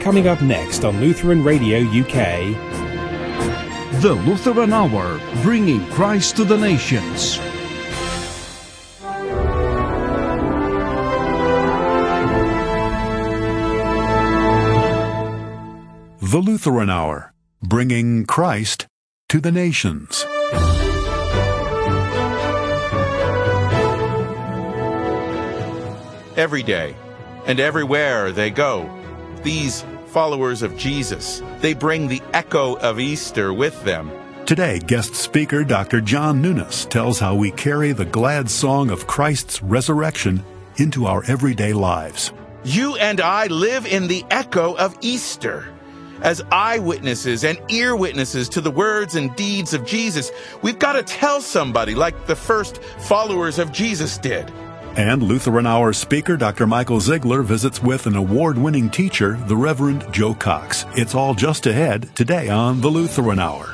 Coming up next on Lutheran Radio UK. The Lutheran Hour, bringing Christ to the nations. The Lutheran Hour, bringing Christ to the nations. Every day and everywhere they go, these followers of Jesus, they bring the echo of Easter with them. Today, guest speaker Dr. John Nunes tells how we carry the glad song of Christ's resurrection into our everyday lives. You and I live in the echo of Easter. As eyewitnesses and ear witnesses to the words and deeds of Jesus, we've got to tell somebody like the first followers of Jesus did. And Lutheran Hour speaker Dr. Michael Ziegler visits with an award-winning teacher, the Reverend Joe Cox. It's all just ahead today on the Lutheran Hour.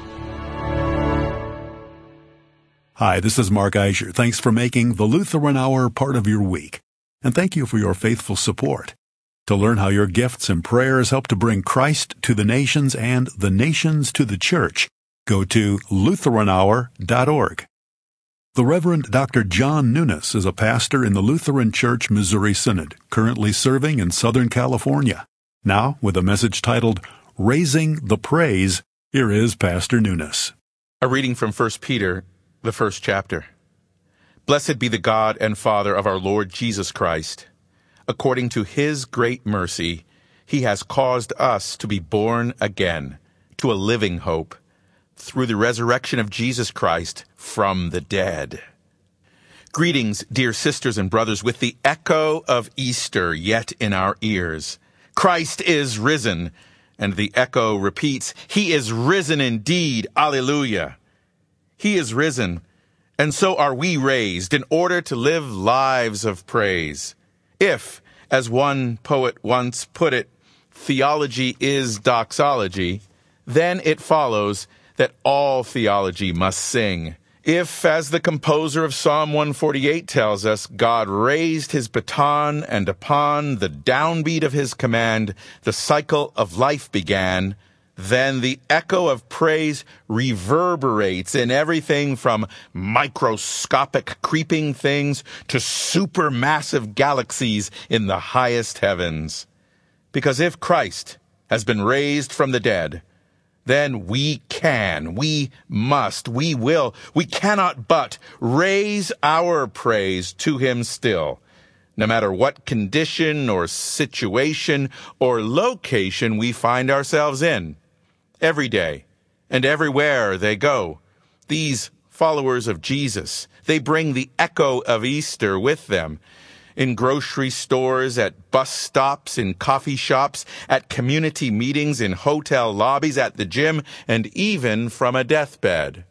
Hi, this is Mark Eischer. Thanks for making the Lutheran Hour part of your week. And thank you for your faithful support. To learn how your gifts and prayers help to bring Christ to the nations and the nations to the church, go to LutheranHour.org. The Reverend Dr. John Nunes is a pastor in the Lutheran Church Missouri Synod, currently serving in Southern California. Now, with a message titled, Raising the Praise, here is Pastor Nunes. A reading from 1 Peter, the first chapter. Blessed be the God and Father of our Lord Jesus Christ. According to his great mercy, he has caused us to be born again to a living hope through the resurrection of Jesus Christ from the dead. Greetings, dear sisters and brothers, with the echo of Easter yet in our ears. Christ is risen, and the echo repeats, he is risen indeed, alleluia. He is risen, and so are we raised in order to live lives of praise. If, as one poet once put it, theology is doxology, then it follows that all theology must sing. If, as the composer of Psalm 148 tells us, God raised his baton and upon the downbeat of his command, the cycle of life began, then the echo of praise reverberates in everything from microscopic creeping things to supermassive galaxies in the highest heavens. Because if Christ has been raised from the dead, then we must, we will, we cannot but raise our praise to him still, no matter what condition or situation or location we find ourselves in. Every day and everywhere they go, these followers of Jesus, they bring the echo of Easter with them. In grocery stores, at bus stops, in coffee shops, at community meetings, in hotel lobbies, at the gym, and even from a deathbed.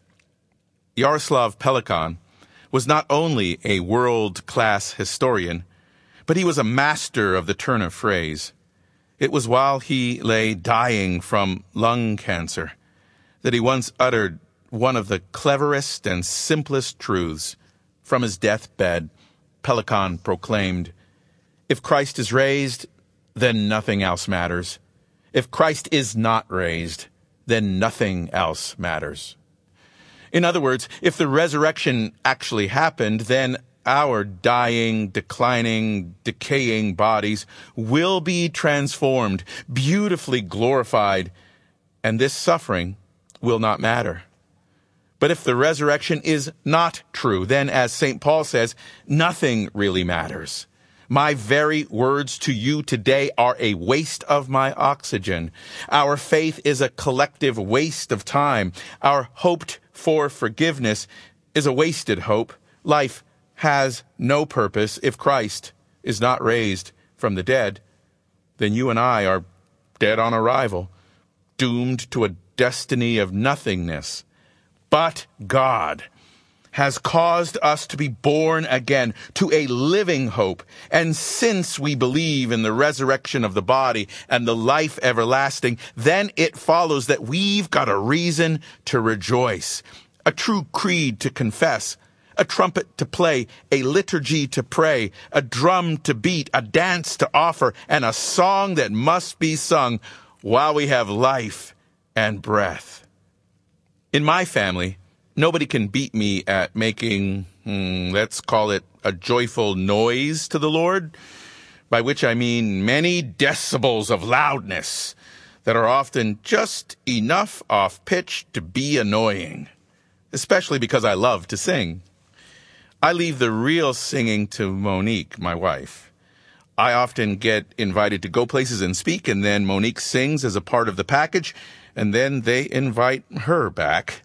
Yaroslav Pelikan was not only a world-class historian, but he was a master of the turn of phrase. It was while he lay dying from lung cancer that he once uttered one of the cleverest and simplest truths. From his deathbed, Pelikan proclaimed, if Christ is raised, then nothing else matters. If Christ is not raised, then nothing else matters. In other words, if the resurrection actually happened, then our dying, declining, decaying bodies will be transformed, beautifully glorified, and this suffering will not matter. But if the resurrection is not true, then, as St. Paul says, nothing really matters. My very words to you today are a waste of my oxygen. Our faith is a collective waste of time. Our hoped for forgiveness is a wasted hope. Life has no purpose if Christ is not raised from the dead. Then you and I are dead on arrival, doomed to a destiny of nothingness. But God has caused us to be born again to a living hope. And since we believe in the resurrection of the body and the life everlasting, then it follows that we've got a reason to rejoice, a true creed to confess, a trumpet to play, a liturgy to pray, a drum to beat, a dance to offer, and a song that must be sung while we have life and breath. In my family, nobody can beat me at making, let's call it a joyful noise to the Lord, by which I mean many decibels of loudness that are often just enough off pitch to be annoying, especially because I love to sing. I leave the real singing to Monique, my wife. I often get invited to go places and speak, and then Monique sings as a part of the package, and then they invite her back.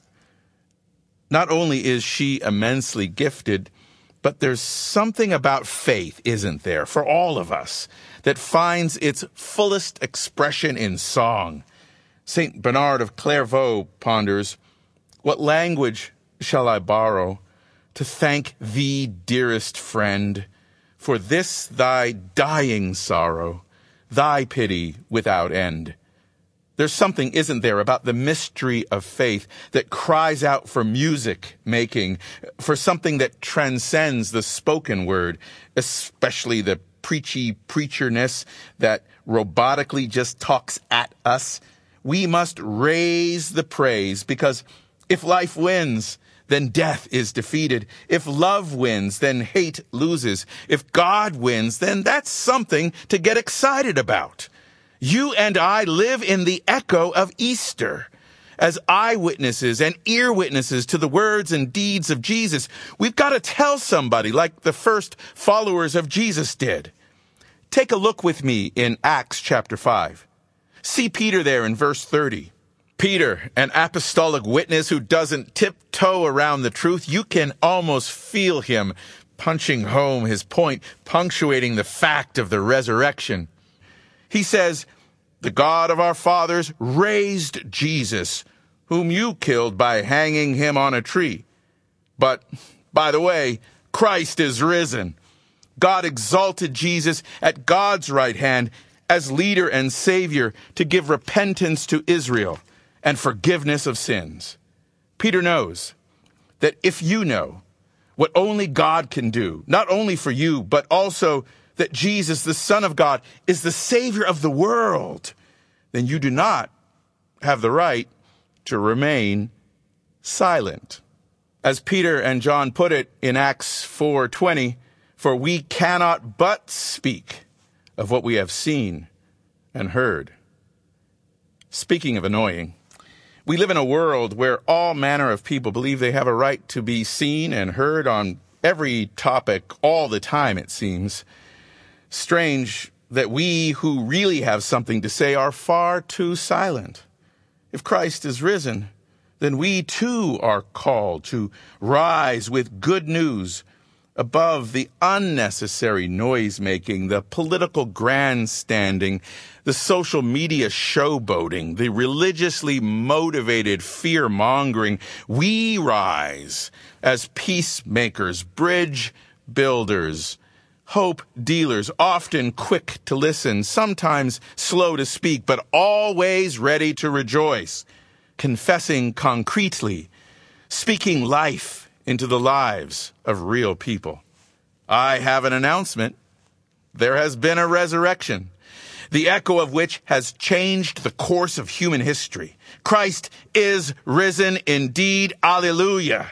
Not only is she immensely gifted, but there's something about faith, isn't there, for all of us, that finds its fullest expression in song. St. Bernard of Clairvaux ponders, "What language shall I borrow to thank thee, dearest friend, for this thy dying sorrow, thy pity without end?" There's something, isn't there, about the mystery of faith that cries out for music making, for something that transcends the spoken word, especially the preachy preacherness that robotically just talks at us. We must raise the praise, because if life wins, then death is defeated. If love wins, then hate loses. If God wins, then that's something to get excited about. You and I live in the echo of Easter. As eyewitnesses and ear witnesses to the words and deeds of Jesus, we've got to tell somebody like the first followers of Jesus did. Take a look with me in Acts chapter 5. See Peter there in verse 30. Peter, an apostolic witness who doesn't tiptoe around the truth. You can almost feel him punching home his point, punctuating the fact of the resurrection. He says, "The God of our fathers raised Jesus, whom you killed by hanging him on a tree. But, by the way, Christ is risen. God exalted Jesus at God's right hand as leader and savior to give repentance to Israel and forgiveness of sins." Peter knows that if you know what only God can do, not only for you, but also that Jesus, the Son of God, is the Savior of the world, then you do not have the right to remain silent. As Peter and John put it in Acts 4:20, "For we cannot but speak of what we have seen and heard." Speaking of annoying, we live in a world where all manner of people believe they have a right to be seen and heard on every topic all the time, it seems. Strange that we who really have something to say are far too silent. If Christ is risen, then we too are called to rise with good news above the unnecessary noise-making, the political grandstanding, the social media showboating, the religiously motivated fear-mongering. We rise as peacemakers, bridge builders, hope dealers, often quick to listen, sometimes slow to speak, but always ready to rejoice, confessing concretely, speaking life into the lives of real people. I have an announcement. There has been a resurrection, the echo of which has changed the course of human history. Christ is risen indeed. Alleluia.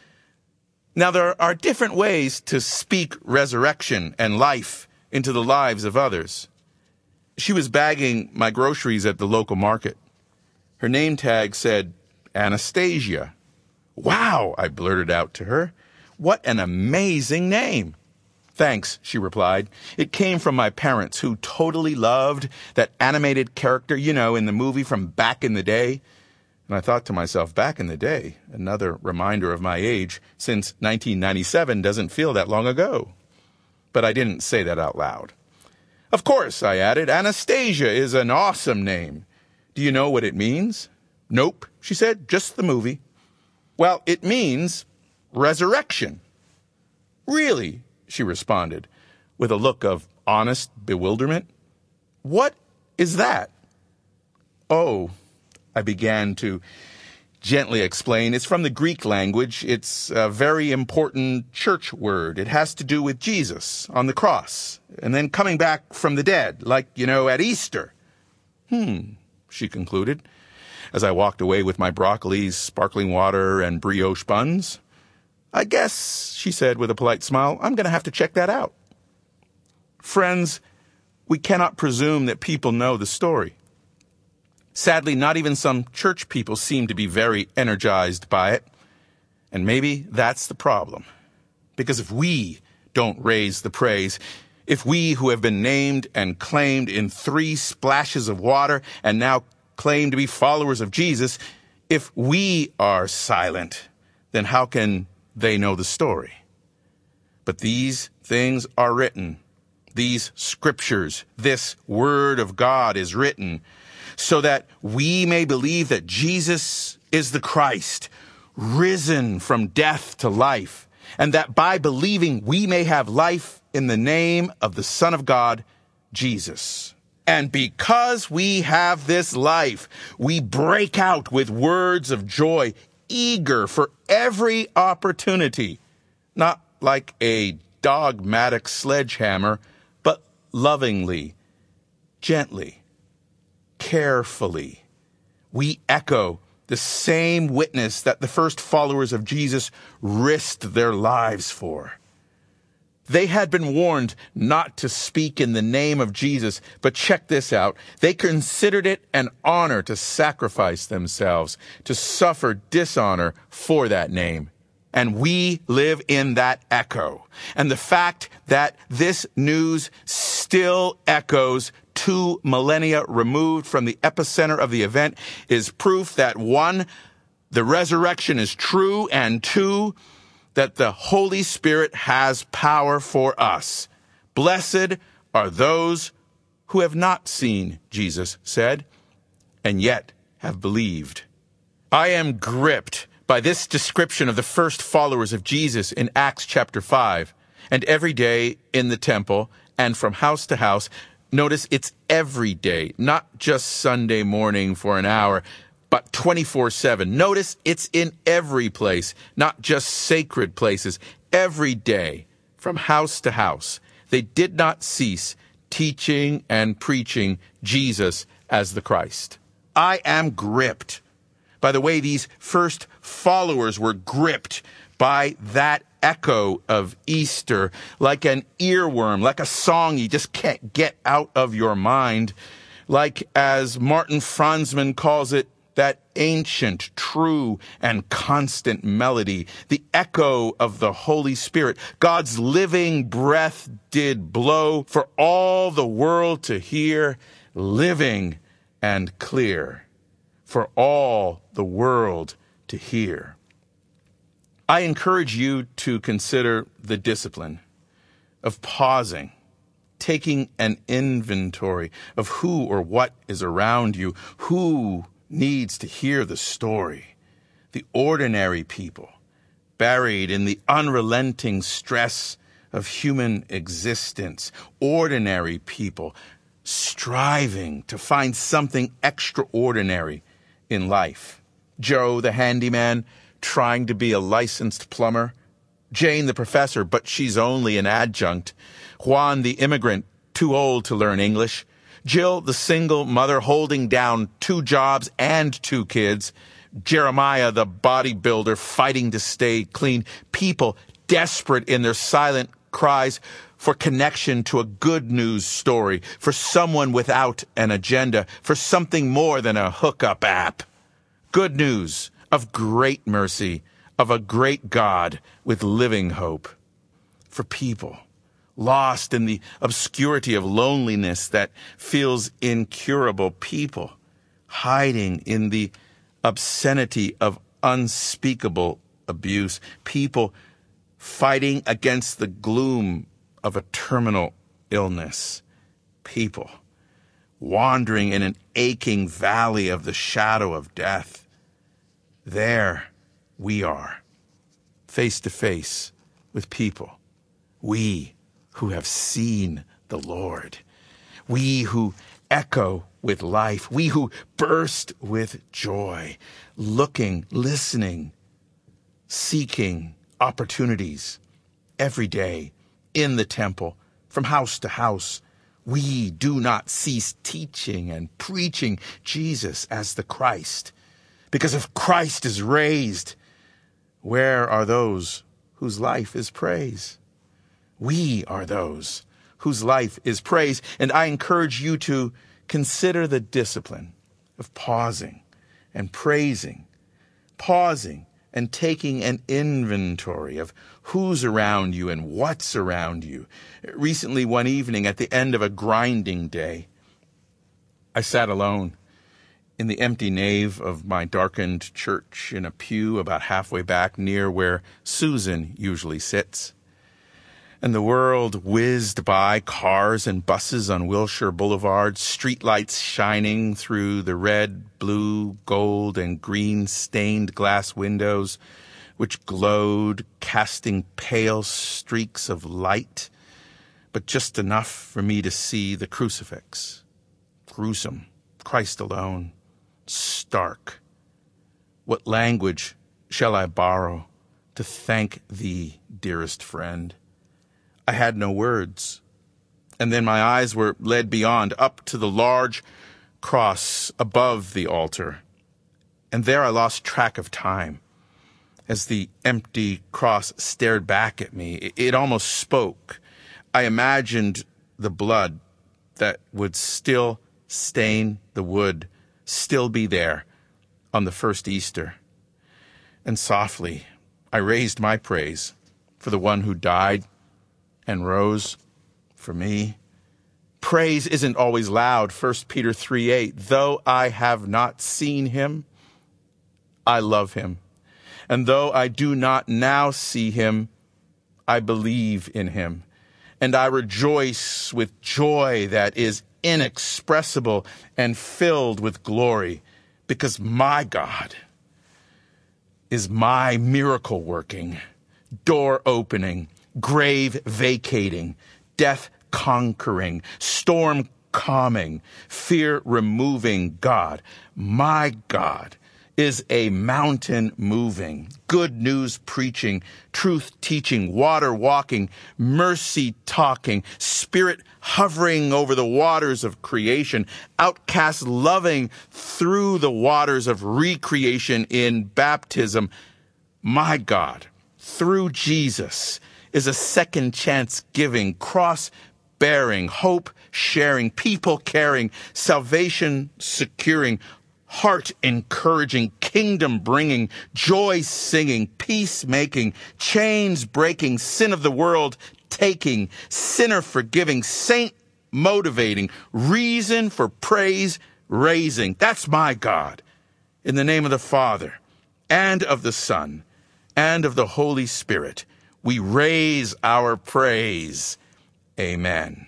Now, there are different ways to speak resurrection and life into the lives of others. She was bagging my groceries at the local market. Her name tag said Anastasia. "Wow," I blurted out to her. "What an amazing name." "Thanks," she replied. "It came from my parents, who totally loved that animated character, you know, in the movie from back in the day." And I thought to myself, back in the day, another reminder of my age, since 1997 doesn't feel that long ago. But I didn't say that out loud. "Of course," I added, "Anastasia is an awesome name. Do you know what it means?" "Nope," she said, "just the movie." "Well, it means resurrection." "Really?" she responded, with a look of honest bewilderment. "What is that?" "Oh," I began to gently explain, it's from the Greek language. It's a very important church word. It has to do with Jesus on the cross and then coming back from the dead, like, at Easter. She concluded, as I walked away with my broccolis, sparkling water, and brioche buns. I guess, she said with a polite smile, I'm going to have to check that out. Friends, we cannot presume that people know the story. Sadly, not even some church people seem to be very energized by it. And maybe that's the problem. Because if we don't raise the praise, if we who have been named and claimed in 3 splashes of water and now claim to be followers of Jesus, if we are silent, then how can they know the story? But these things are written. These scriptures, this word of God is written so that we may believe that Jesus is the Christ, risen from death to life, and that by believing we may have life in the name of the Son of God, Jesus. And because we have this life, we break out with words of joy, eager for every opportunity, not like a dogmatic sledgehammer, but lovingly, gently, carefully. We echo the same witness that the first followers of Jesus risked their lives for. They had been warned not to speak in the name of Jesus, but check this out. They considered it an honor to sacrifice themselves, to suffer dishonor for that name. And we live in that echo. And the fact that this news still echoes 2 millennia removed from the epicenter of the event is proof that 1, the resurrection is true, and 2, that the Holy Spirit has power for us. Blessed are those who have not seen, Jesus said, and yet have believed. I am gripped by this description of the first followers of Jesus in Acts chapter 5. And every day in the temple and from house to house, notice it's every day, not just Sunday morning for an hour, but 24/7. Notice it's in every place, not just sacred places. Every day, from house to house, they did not cease teaching and preaching Jesus as the Christ. I am gripped by the way these first followers were gripped by that echo of Easter, like an earworm, like a song you just can't get out of your mind, like, as Martin Franzmann calls it, that ancient, true, and constant melody, the echo of the Holy Spirit. God's living breath did blow for all the world to hear, living and clear, for all the world to hear. I encourage you to consider the discipline of pausing, taking an inventory of who or what is around you, who needs to hear the story. The ordinary people, buried in the unrelenting stress of human existence. Ordinary people, striving to find something extraordinary in life. Joe, the handyman, trying to be a licensed plumber. Jane, the professor, but she's only an adjunct. Juan, the immigrant, too old to learn English. Jill, the single mother, holding down 2 jobs and 2 kids. Jeremiah, the bodybuilder, fighting to stay clean. People desperate in their silent cries for connection to a good news story, for someone without an agenda, for something more than a hookup app. Good news of great mercy, of a great God with living hope. For people lost in the obscurity of loneliness that feels incurable. People hiding in the obscenity of unspeakable abuse. People fighting against the gloom of a terminal illness. People wandering in an aching valley of the shadow of death. There we are, face to face with people. We who have seen the Lord. We who echo with life, we who burst with joy, looking, listening, seeking opportunities every day in the temple, from house to house. We do not cease teaching and preaching Jesus as the Christ. Because if Christ is raised, where are those whose life is praise? We are those whose life is praise. And I encourage you to consider the discipline of pausing and praising, pausing and taking an inventory of who's around you and what's around you. Recently, one evening at the end of a grinding day, I sat alone in the empty nave of my darkened church in a pew about halfway back near where Susan usually sits. And the world whizzed by, cars and buses on Wilshire Boulevard, streetlights shining through the red, blue, gold, and green stained glass windows, which glowed, casting pale streaks of light, but just enough for me to see the crucifix. Gruesome, Christ alone, stark. What language shall I borrow to thank thee, dearest friend? I had no words. And then my eyes were led beyond, up to the large cross above the altar. And there I lost track of time. As the empty cross stared back at me, it almost spoke. I imagined the blood that would still stain the wood, still be there on the first Easter. And softly I raised my praise for the one who died and rose for me. Praise isn't always loud. 1 Peter 3:8, though I have not seen him, I love him. And though I do not now see him, I believe in him. And I rejoice with joy that is inexpressible and filled with glory, because my God is my miracle working, door opening, grave vacating, death conquering, storm calming, fear removing God. My God is a mountain moving, good news preaching, truth teaching, water walking, mercy talking, spirit hovering over the waters of creation, outcast loving through the waters of recreation in baptism. My God, through Jesus, is a second chance giving, cross bearing, hope sharing, people caring, salvation securing, heart encouraging, kingdom bringing, joy singing, peace making, chains breaking, sin of the world taking, sinner forgiving, saint motivating, reason for praise raising. That's my God. In the name of the Father and of the Son and of the Holy Spirit, we raise our praise. Amen.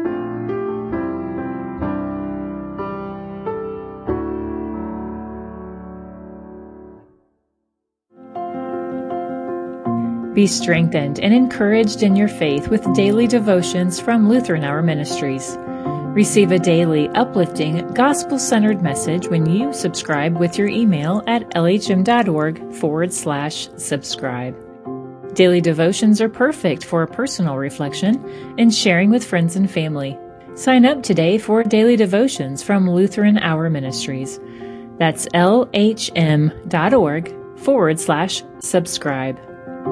Be strengthened and encouraged in your faith with daily devotions from Lutheran Hour Ministries. Receive a daily, uplifting, gospel-centered message when you subscribe with your email at lhm.org/subscribe. Daily devotions are perfect for a personal reflection and sharing with friends and family. Sign up today for daily devotions from Lutheran Hour Ministries. That's lhm.org/subscribe.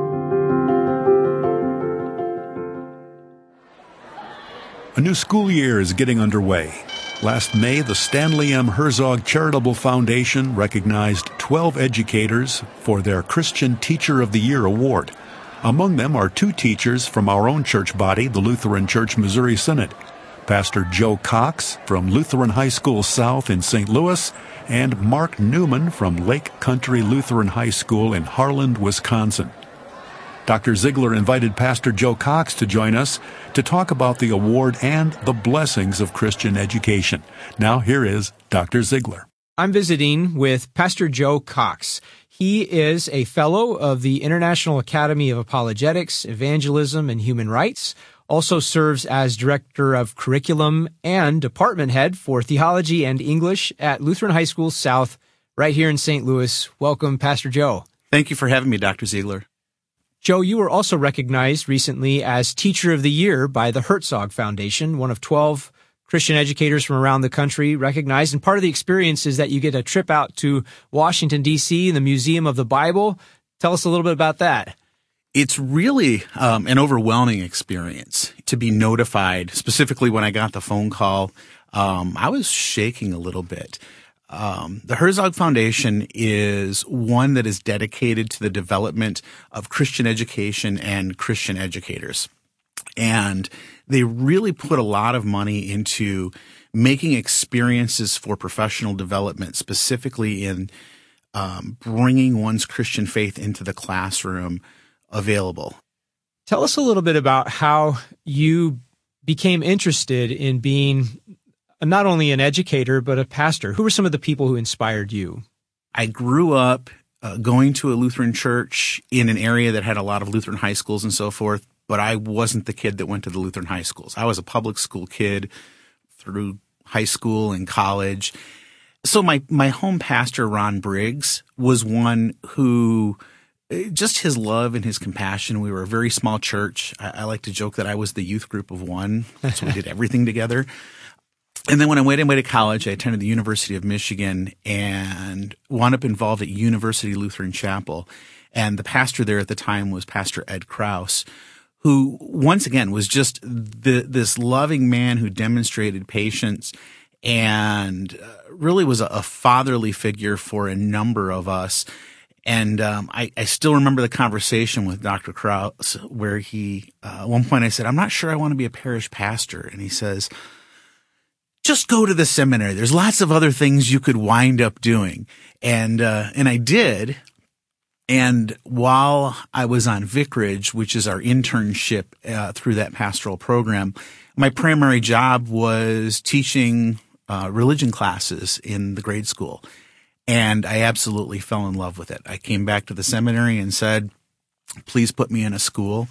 A new school year is getting underway. Last May, the Stanley M. Herzog Charitable Foundation recognized 12 educators for their Christian Teacher of the Year award. Among them are 2 teachers from our own church body, the Lutheran Church Missouri Synod, Pastor Joe Cox from Lutheran High School South in St. Louis, and Mark Newman from Lake Country Lutheran High School in Harland, Wisconsin. Dr. Ziegler invited Pastor Joe Cox to join us to talk about the award and the blessings of Christian education. Now, here is Dr. Ziegler. I'm visiting with Pastor Joe Cox. He is a fellow of the International Academy of Apologetics, Evangelism, and Human Rights, also serves as Director of Curriculum and Department Head for Theology and English at Lutheran High School South, right here in St. Louis. Welcome, Pastor Joe. Thank you for having me, Dr. Ziegler. Joe, you were also recognized recently as Teacher of the Year by the Herzog Foundation, one of 12 Christian educators from around the country recognized. And part of the experience is that you get a trip out to Washington, D.C., and the Museum of the Bible. Tell us a little bit about that. It's really an overwhelming experience to be notified. Specifically, when I got the phone call, I was shaking a little bit. The Herzog Foundation is one that is dedicated to the development of Christian education and Christian educators. And they really put a lot of money into making experiences for professional development, specifically in bringing one's Christian faith into the classroom available. Tell us a little bit about how you became interested in being not only an educator, but a pastor. Who were some of the people who inspired you? I grew up going to a Lutheran church in an area that had a lot of Lutheran high schools and so forth, but I wasn't the kid that went to the Lutheran high schools. I was a public school kid through high school and college. So my home pastor, Ron Briggs, was one who, just his love and his compassion. We were a very small church. I like to joke that I was the youth group of one, so we did everything together. And then when I went away to college, I attended the University of Michigan and wound up involved at University Lutheran Chapel. And the pastor there at the time was Pastor Ed Krause, who once again was just this loving man who demonstrated patience and really was a fatherly figure for a number of us. And I still remember the conversation with Dr. Krause where he, at one point I said, I'm not sure I want to be a parish pastor. And he says, just go to the seminary. There's lots of other things you could wind up doing. And I did. And while I was on Vicarage, which is our internship through that pastoral program, my primary job was teaching religion classes in the grade school. And I absolutely fell in love with it. I came back to the seminary and said, please put me in a school.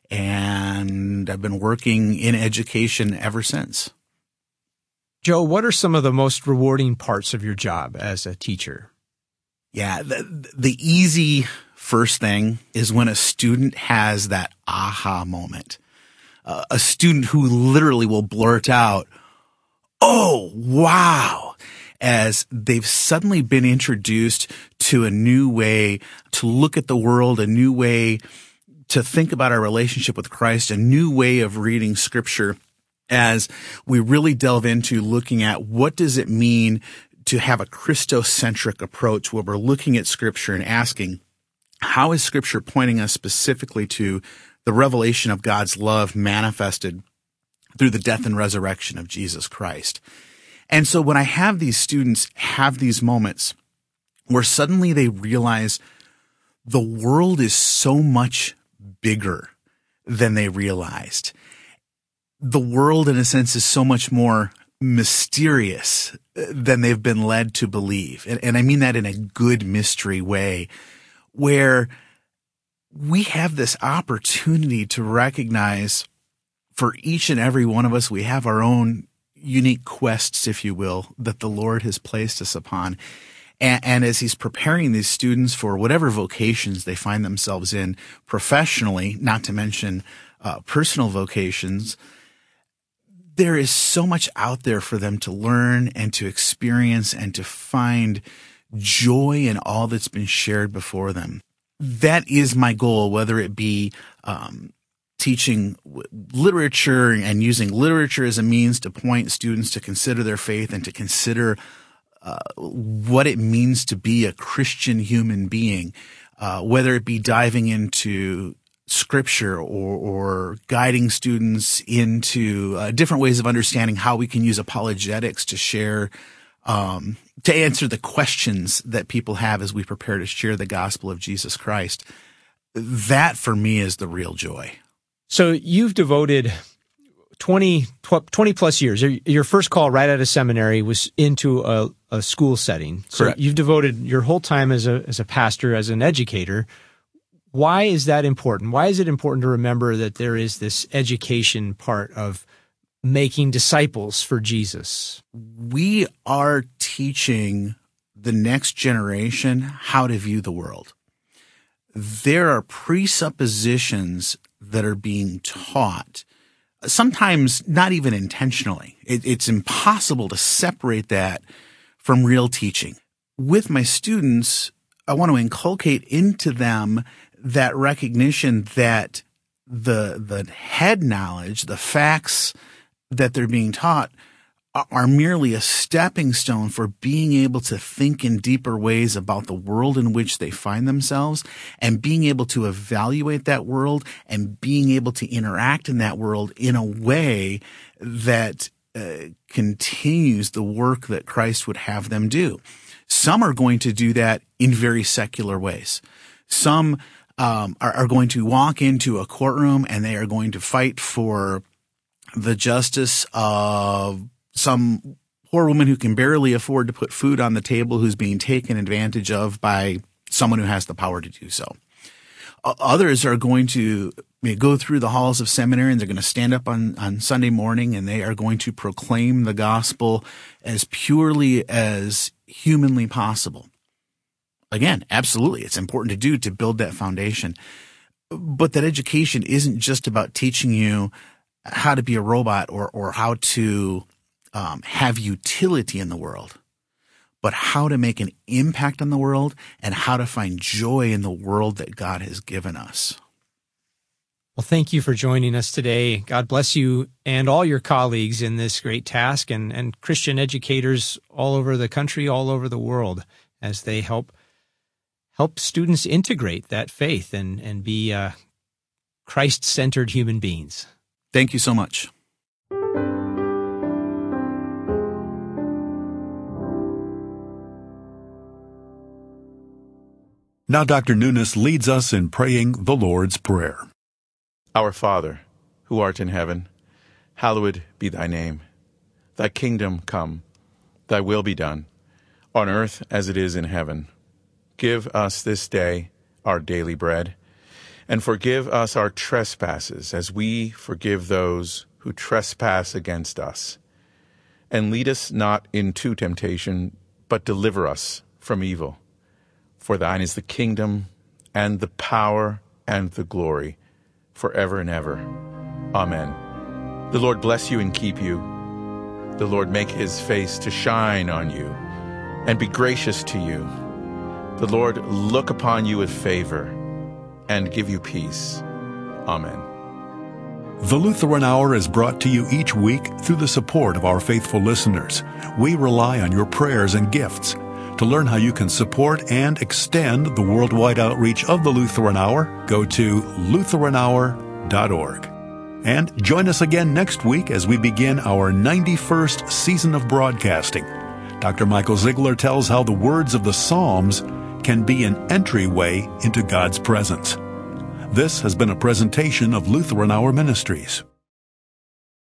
And I've been working in education ever since. Joe, what are some of the most rewarding parts of your job as a teacher? Yeah, the easy first thing is when a student has that aha moment. A student who literally will blurt out, oh, wow, as they've suddenly been introduced to a new way to look at the world, a new way to think about our relationship with Christ, a new way of reading Scripture, as we really delve into looking at what does it mean to have a Christocentric approach where we're looking at Scripture and asking, how is Scripture pointing us specifically to the revelation of God's love manifested through the death and resurrection of Jesus Christ? And so when I have these students have these moments where suddenly they realize the world is so much bigger than they realized. The world, in a sense, is so much more mysterious than they've been led to believe. And I mean that in a good mystery way, where we have this opportunity to recognize for each and every one of us, we have our own unique quests, if you will, that the Lord has placed us upon. And as he's preparing these students for whatever vocations they find themselves in professionally, not to mention personal vocations, there is so much out there for them to learn and to experience and to find joy in all that's been shared before them. That is my goal, whether it be teaching literature and using literature as a means to point students to consider their faith and to consider what it means to be a Christian human being, whether it be diving into Scripture or guiding students into different ways of understanding how we can use apologetics to share, to answer the questions that people have as we prepare to share the gospel of Jesus Christ. That for me is the real joy. So you've devoted 20 plus years. Your first call right out of seminary was into a school setting. So Correct. You've devoted your whole time as a pastor, as an educator. Why is that important? Why is it important to remember that there is this education part of making disciples for Jesus? We are teaching the next generation how to view the world. There are presuppositions that are being taught, sometimes not even intentionally. It's impossible to separate that from real teaching. With my students, I want to inculcate into them that recognition that the head knowledge, the facts that they're being taught are merely a stepping stone for being able to think in deeper ways about the world in which they find themselves and being able to evaluate that world and being able to interact in that world in a way that continues the work that Christ would have them do. Some are going to do that in very secular ways. Some are going to walk into a courtroom and they are going to fight for the justice of some poor woman who can barely afford to put food on the table, who's being taken advantage of by someone who has the power to do so. Others are going to go through the halls of seminary and they're going to stand up on Sunday morning and they are going to proclaim the gospel as purely as humanly possible. Again, absolutely, it's important to do to build that foundation. But that education isn't just about teaching you how to be a robot or how to have utility in the world, but how to make an impact on the world and how to find joy in the world that God has given us. Well, thank you for joining us today. God bless you and all your colleagues in this great task and Christian educators all over the country, all over the world, as they help students integrate that faith and be Christ-centered human beings. Thank you so much. Now Dr. Nunes leads us in praying the Lord's Prayer. Our Father, who art in heaven, hallowed be thy name. Thy kingdom come, thy will be done, on earth as it is in heaven. Give us this day our daily bread, and forgive us our trespasses as we forgive those who trespass against us. And lead us not into temptation, but deliver us from evil. For thine is the kingdom, and the power, and the glory, forever and ever. Amen. The Lord bless you and keep you. The Lord make his face to shine on you, and be gracious to you. The Lord look upon you with favor, and give you peace. Amen. The Lutheran Hour is brought to you each week through the support of our faithful listeners. We rely on your prayers and gifts. To learn how you can support and extend the worldwide outreach of the Lutheran Hour, go to lutheranhour.org. And join us again next week as we begin our 91st season of broadcasting. Dr. Michael Ziegler tells how the words of the Psalms can be an entryway into God's presence. This has been a presentation of Lutheran Hour Ministries.